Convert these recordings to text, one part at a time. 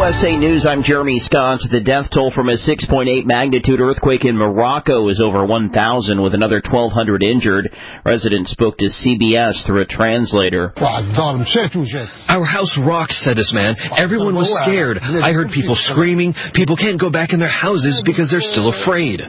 USA News, I'm Jeremy Scott. The death toll from a 6.8 magnitude earthquake in Morocco is over 1,000, with another 1,200 injured. Residents spoke to CBS through a translator. Our house rocked, said this man. Everyone was scared. I heard people screaming. People can't go back in their houses because they're still afraid.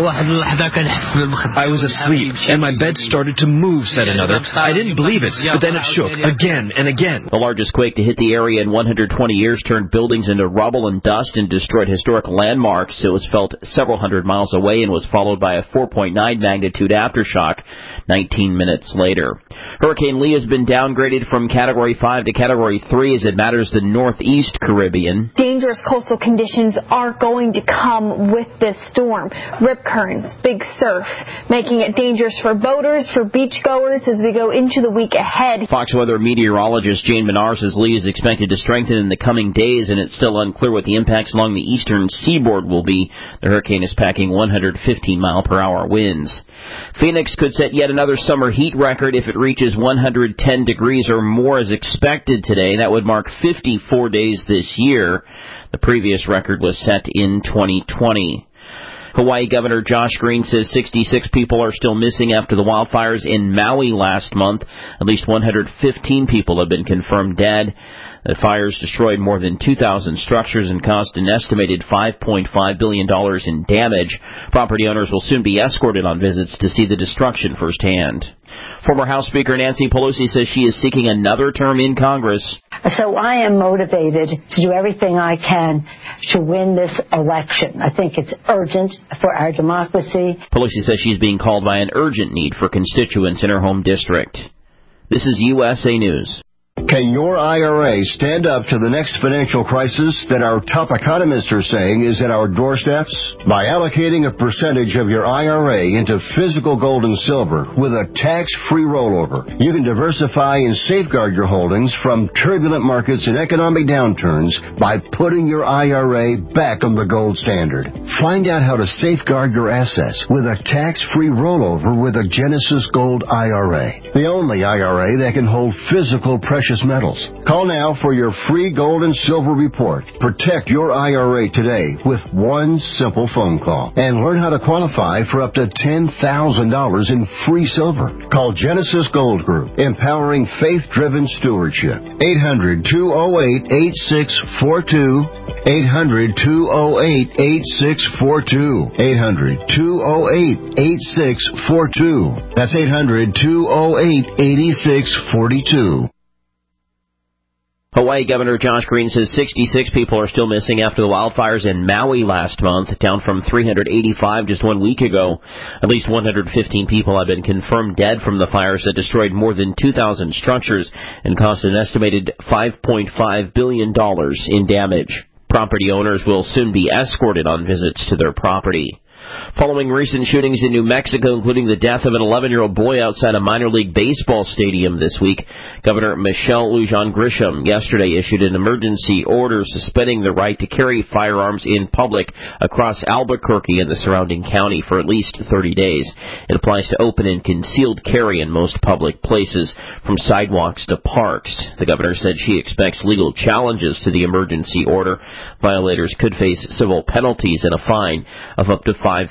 I was asleep, and my bed started to move, said another. I didn't believe it, but then it shook again and again. The largest quake to hit the area in 120 years turned buildings into rubble and dust and destroyed historic landmarks. It was felt several hundred miles away and was followed by a 4.9 magnitude aftershock 19 minutes later. Hurricane Lee has been downgraded from Category 5 to Category 3 as it matters the northeast Caribbean. Dangerous coastal conditions are going to come with this storm. Rip currents, big surf, making it dangerous for boaters, for beachgoers as we go into the week ahead. Fox Weather meteorologist Jane Menard says Lee is expected to strengthen in the coming days, and it's still unclear what the impacts along the eastern seaboard will be. The hurricane is packing 115-mile-per-hour winds. Phoenix could set yet another summer heat record if it reaches 110 degrees or more as expected today. That would mark 54 days this year. The previous record was set in 2020. Hawaii Governor Josh Green says 66 people are still missing after the wildfires in Maui last month. At least 115 people have been confirmed dead. The fires destroyed more than 2,000 structures and caused an estimated $5.5 billion in damage. Property owners will soon be escorted on visits to see the destruction firsthand. Former House Speaker Nancy Pelosi says she is seeking another term in Congress. So I am motivated to do everything I can to win this election. I think it's urgent for our democracy. Pelosi says she's being called by an urgent need for constituents in her home district. This is USA News. Can your IRA stand up to the next financial crisis that our top economists are saying is at our doorsteps? By allocating a percentage of your IRA into physical gold and silver with a tax-free rollover, you can diversify and safeguard your holdings from turbulent markets and economic downturns by putting your IRA back on the gold standard. Find out how to safeguard your assets with a tax-free rollover with a Genesis Gold IRA, the only IRA that can hold physical precious metals. Call now for your free gold and silver report. Protect your IRA today with one simple phone call and learn how to qualify for up to $10,000 in free silver. Call Genesis Gold Group, empowering faith-driven stewardship. 800-208-8642. 800-208-8642. 800-208-8642. That's 800-208-8642. Hawaii Governor Josh Green says 66 people are still missing after the wildfires in Maui last month, down from 385 just 1 week ago. At least 115 people have been confirmed dead from the fires that destroyed more than 2,000 structures and caused an estimated $5.5 billion in damage. Property owners will soon be escorted on visits to their property. Following recent shootings in New Mexico, including the death of an 11-year-old boy outside a minor league baseball stadium this week, Governor Michelle Lujan Grisham yesterday issued an emergency order suspending the right to carry firearms in public across Albuquerque and the surrounding county for at least 30 days. It applies to open and concealed carry in most public places, from sidewalks to parks. The governor said she expects legal challenges to the emergency order. Violators could face civil penalties and a fine of up to $5,000.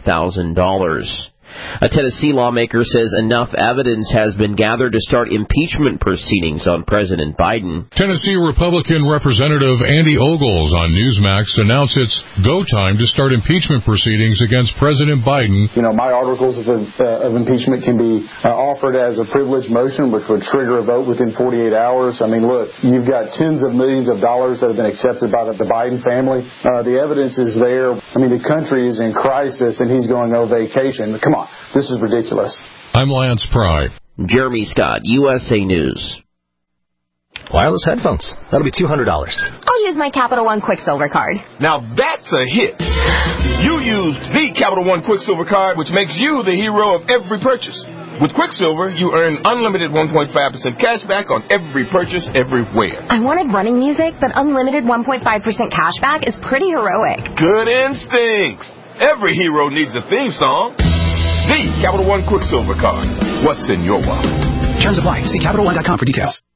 A Tennessee lawmaker says enough evidence has been gathered to start impeachment proceedings on President Biden. Tennessee Republican Representative Andy Ogles on Newsmax announced it's go time to start impeachment proceedings against President Biden. You know, my articles of impeachment can be offered as a privileged motion, which would trigger a vote within 48 hours. I mean, look, you've got tens of millions of dollars that have been accepted by the Biden family. The evidence is there. I mean, the country is in crisis, and he's going on vacation. Come on. This is ridiculous. I'm Lance Pry. Jeremy Scott, USA News. Wireless headphones. That'll be $200. I'll use my Capital One Quicksilver card. Now that's a hit. You used the Capital One Quicksilver card, which makes you the hero of every purchase. With Quicksilver, you earn unlimited 1.5% cash back on every purchase everywhere. I wanted running music, but unlimited 1.5% cash back is pretty heroic. Good instincts. Every hero needs a theme song. The Capital One Quicksilver card. What's in your wallet? Terms apply. See CapitalOne.com for details.